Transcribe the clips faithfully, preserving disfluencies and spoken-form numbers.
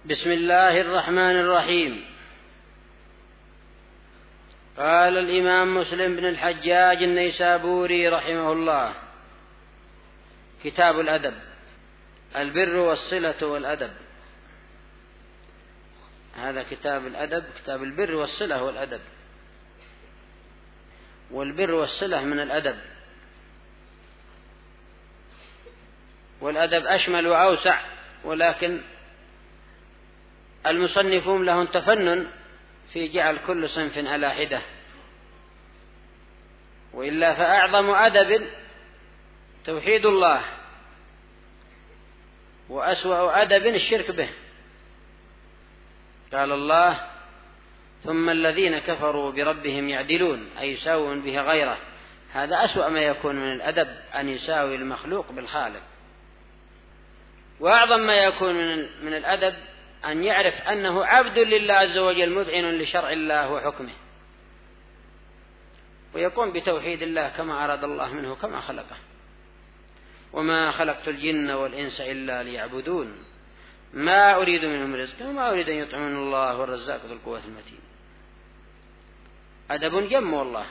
بسم الله الرحمن الرحيم. قال الإمام مسلم بن الحجاج النيسابوري رحمه الله: كتاب الأدب، البر والصلة والأدب. هذا كتاب الأدب، كتاب البر والصلة والأدب. والبر والصلة من الأدب، والأدب أشمل وأوسع، ولكن المصنفون لهم تفنن في جعل كل صنف على حدة، وإلا فأعظم أدب توحيد الله، وأسوأ أدب الشرك به. قال الله: ثم الذين كفروا بربهم يعدلون، أي يساوون به غيره. هذا أسوأ ما يكون من الأدب، أن يساوي المخلوق بالخالق. وأعظم ما يكون من الأدب أن يعرف أنه عبد لله عز وجل، مذعن لشرع الله وحكمه، ويقوم بتوحيد الله كما أراد الله منه كما خلقه. وما خلقت الجن والإنس إلا ليعبدون ما أريد منهم رزقا وما أريد أن يطعمون الله والرزاق ذو القوة المتين. أدب جم والله،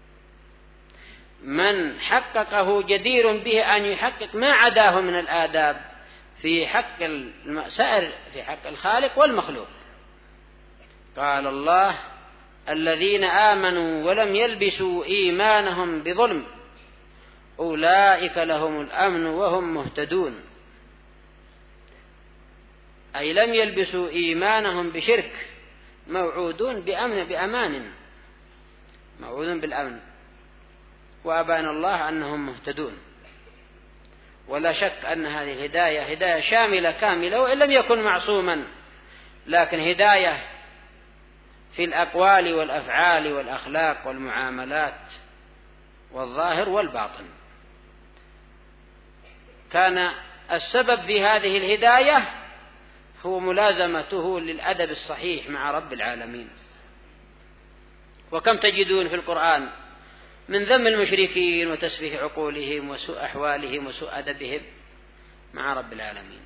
من حققه جدير به أن يحقق ما عداه من الآداب في حق المسائر، في حق الخالق والمخلوق. قال الله: الذين آمنوا ولم يلبسوا إيمانهم بظلم أولئك لهم الأمن وهم مهتدون. أي لم يلبسوا إيمانهم بشرك، موعودون بأمن، بأمان، موعودون بالأمن، وأبان الله أنهم مهتدون. ولا شك أن هذه الهداية هداية شاملة كاملة، وإن لم يكن معصوما، لكن هداية في الأقوال والأفعال والأخلاق والمعاملات والظاهر والباطن. كان السبب في هذه الهداية هو ملازمته للأدب الصحيح مع رب العالمين. وكم تجدون في القرآن من ذم المشركين وتسفيه عقولهم وسوء أحوالهم وسوء أدبهم مع رب العالمين.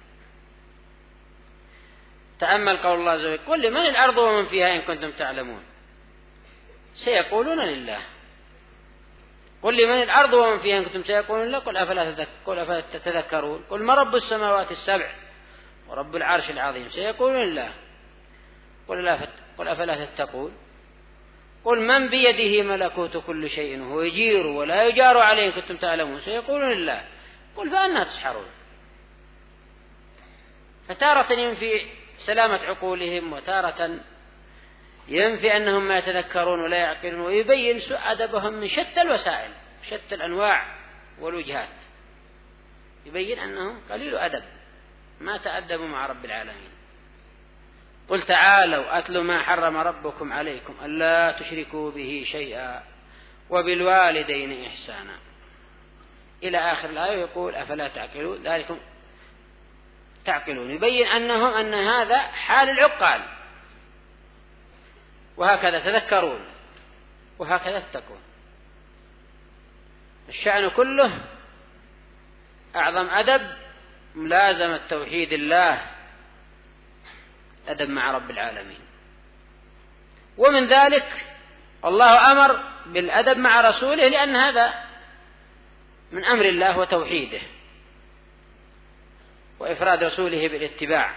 تأمل قول الله عز وجل: قل لمن الأرض ومن فيها إن كنتم تعلمون. سيقولون لله. قل لمن الأرض ومن فيها إن كنتم سيقولون لله. قل أفلا تتذكرون. قل ما رب السماوات السبع ورب العرش العظيم. سيقولون لله. قل أفلا تتقون. قل من بيده ملكوت كل شيء وهو يجير ولا يجار عليه إن كنتم تعلمون. سيقولون لله. قل فأنى تسحرون. فتارة ينفي سلامة عقولهم، وتارة ينفي أنهم ما يتذكرون ولا يعقلون، ويبين سوء أدبهم من شتى الوسائل، شتى الأنواع والوجهات. يبين أنهم قليل أدب، ما تأدبوا مع رب العالمين. قل تعالوا أتل ما حرم ربكم عليكم ألا تشركوا به شيئا وبالوالدين إحسانا إلى آخر الآية. يقول: أفلا تعقلون. ذلكم تعقلون. يبين أنهم أن هذا حال العقال، وهكذا تذكرون وهكذا اتقون. الشأن كله أعظم أدب ملازمة توحيد الله، أدب مع رب العالمين. ومن ذلك الله أمر بالأدب مع رسوله، لأن هذا من أمر الله وتوحيده وإفراد رسوله بالاتباع.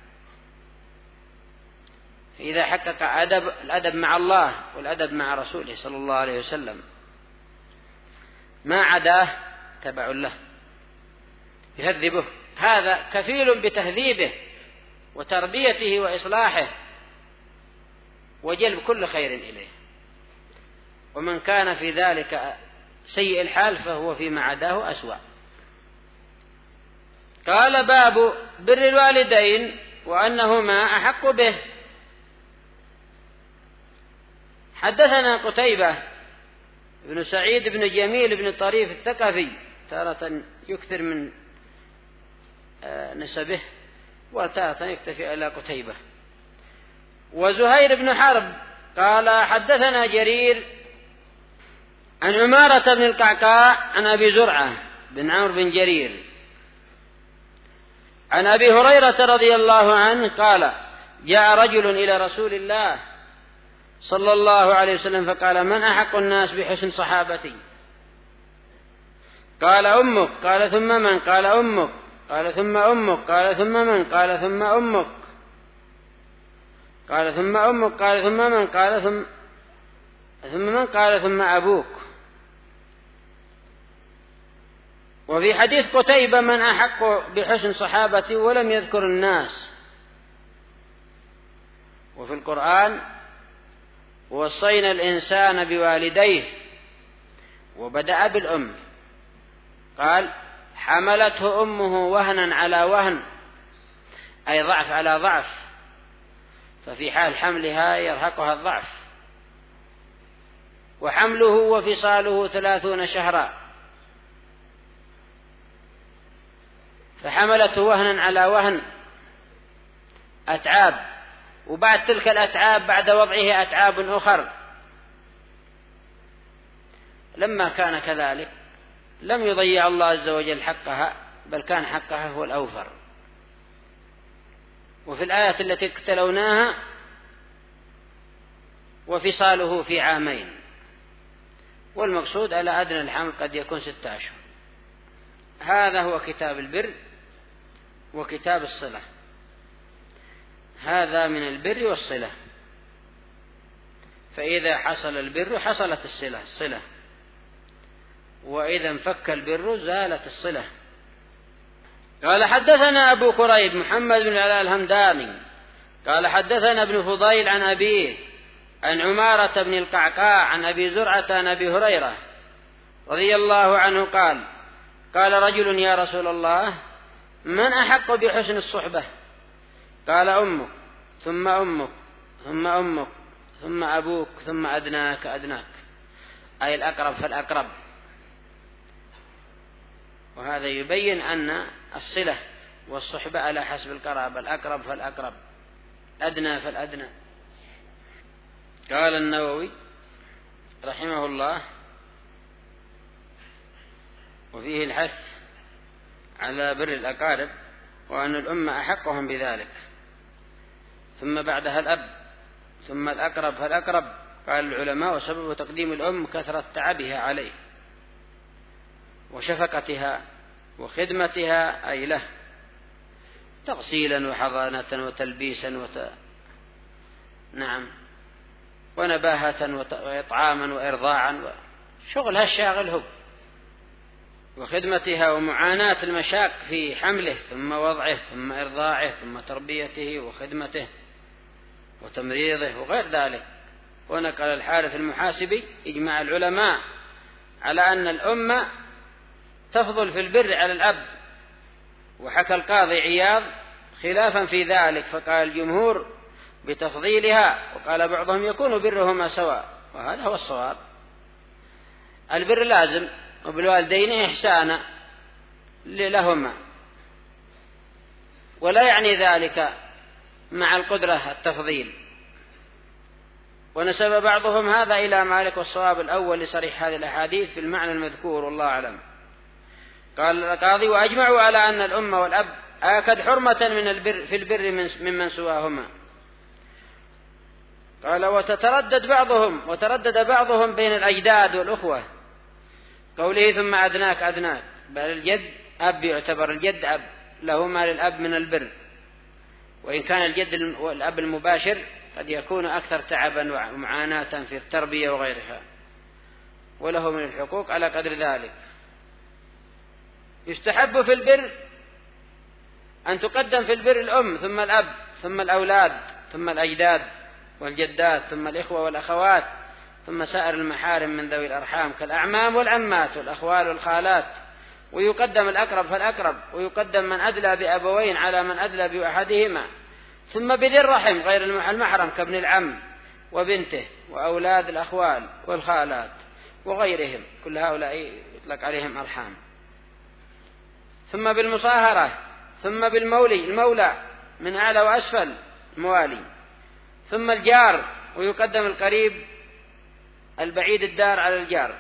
إذا حقق أدب الأدب مع الله والأدب مع رسوله صلى الله عليه وسلم، ما عداه تبع له يهذبه. هذا كفيل بتهذيبه وتربيته وإصلاحه وجلب كل خير إليه. ومن كان في ذلك سيء الحال فهو فيما عداه أسوأ. قال: باب بر الوالدين وأنهما أحق به. حدثنا قتيبة بن سعيد بن جميل بن طريف الثقفي، تارة يكثر من نسبه وتارة يكتفي على قتيبة. وزهير بن حرب قال: حدثنا جرير عن عمارة بن القعقاع عن أبي زرعة بن عمرو بن جرير عن أبي هريرة رضي الله عنه قال: جاء رجل إلى رسول الله صلى الله عليه وسلم فقال: من أحق الناس بحسن صحابتي؟ قال: أمك. قال: ثم من؟ قال: أمك. قال: ثم أمك. قال: ثم من؟ قال: ثم أمك. قال: ثم أمك. قال: ثم من؟ قال: ثم ثم من؟ قال: ثم أبوك. وفي حديث قتيبة: من أحق بحسن صحابتي، ولم يذكر الناس. وفي القرآن: ووصينا الإنسان بوالديه، وبدأ بالأم، قال: حملته أمه وهنا على وهن، أي ضعف على ضعف، ففي حال حملها يرهقها الضعف. وحمله وفصاله ثلاثون شهرا، فحملته وهنا على وهن، أتعاب، وبعد تلك الأتعاب بعد وضعه أتعاب أخر. لما كان كذلك لم يضيع الله عز وجل حقها، بل كان حقها هو الأوفر. وفي الآية التي تلوناها: وفصاله في عامين، والمقصود على أدنى الحمل قد يكون ستة أشهر. هذا هو كتاب البر وكتاب الصلة. هذا من البر والصلة، فإذا حصل البر حصلت الصلة الصلة، وإذا انفك البر زالت الصلة. قال: حدثنا أبو كريب محمد بن علاء الهمداني قال: حدثنا ابن فضيل عن أبيه عن عمارة بن القعقاع عن أبي زرعة عن أبي هريرة رضي الله عنه قال: قال رجل: يا رسول الله، من أحق بحسن الصحبة؟ قال: أمك، ثم أمك، ثم أمك، ثم أبوك، ثم أدناك أدناك، أي الأقرب فالأقرب. وهذا يبين أن الصلة والصحبة على حسب القرابة، الأقرب فالأقرب، أدنى فالأدنى. قال النووي رحمه الله: وفيه الحث على بر الأقارب، وأن الأمة أحقهم بذلك، ثم بعدها الأب، ثم الأقرب فالأقرب. قال العلماء: وسبب تقديم الأم كثرة تعبها عليه، وشفقتها وخدمتها أي له، تغسيلا وحضانة وتلبيسا وت... نعم ونباهة وإطعاما وإرضاعا، شغلها الشاغل هو، وخدمتها ومعاناة المشاق في حمله ثم وضعه ثم إرضاعه ثم تربيته وخدمته وتمريضه وغير ذلك. ونقل الحارث المحاسبي: إجماع العلماء على أن الأمة تفضل في البر على الأب. وحكى القاضي عياض خلافا في ذلك، فقال الجمهور بتفضيلها، وقال بعضهم يكون برهما سواء، وهذا هو الصواب. البر لازم، وبالوالدين إحسانا لهما، ولا يعني ذلك مع القدرة التفضيل. ونسب بعضهم هذا إلى مالك، والصواب الأول لصريح هذه الأحاديث في المعنى المذكور، والله أعلم. قال القاضي: وأجمعوا على أن الأم والأب آكد حرمة من البر في البر ممن سواهما. قال: وتتردد بعضهم وتردد بعضهم بين الأجداد والأخوة، قوله: ثم أدناك أدناك، بل الجد أب، يعتبر الجد أب، له ما للأب من البر، وإن كان الجد والأب المباشر قد يكون أكثر تعبا ومعاناة في التربية وغيرها، وله من الحقوق على قدر ذلك. يستحب في البر أن تقدم في البر الأم، ثم الأب، ثم الأولاد، ثم الأجداد والجدات، ثم الإخوة والأخوات، ثم سائر المحارم من ذوي الأرحام كالأعمام والعمات والأخوال والخالات. ويقدم الأقرب فالأقرب، ويقدم من أدلى بأبوين على من أدلى بأحدهما، ثم بذي الرحم غير المحرم كابن العم وبنته وأولاد الأخوال والخالات وغيرهم، كل هؤلاء يطلق عليهم أرحام. ثم بالمصاهرة، ثم بالمولي المولى من أعلى وأسفل الموالي، ثم الجار، ويقدم القريب البعيد الدار على الجار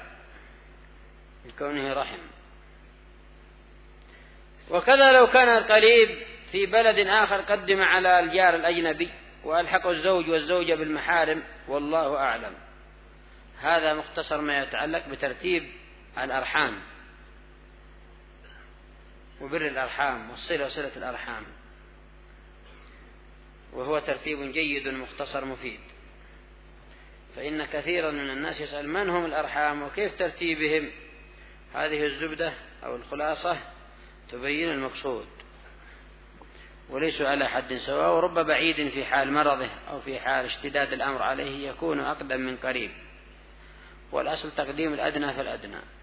لكونه رحم. وكذا لو كان القريب في بلد آخر قدم على الجار الأجنبي وألحق الزوج والزوجة بالمحارم، والله أعلم. هذا مختصر ما يتعلق بترتيب الأرحام وبر الأرحام والصلة وصلة الأرحام، وهو ترتيب جيد مختصر مفيد. فإن كثيرا من الناس يسأل من هم الأرحام وكيف ترتيبهم. هذه الزبدة أو الخلاصة تبين المقصود، وليسوا على حد سواء، ورب بعيد في حال مرضه أو في حال اشتداد الأمر عليه يكون أقدم من قريب، والأصل تقديم الأدنى فالأدنى.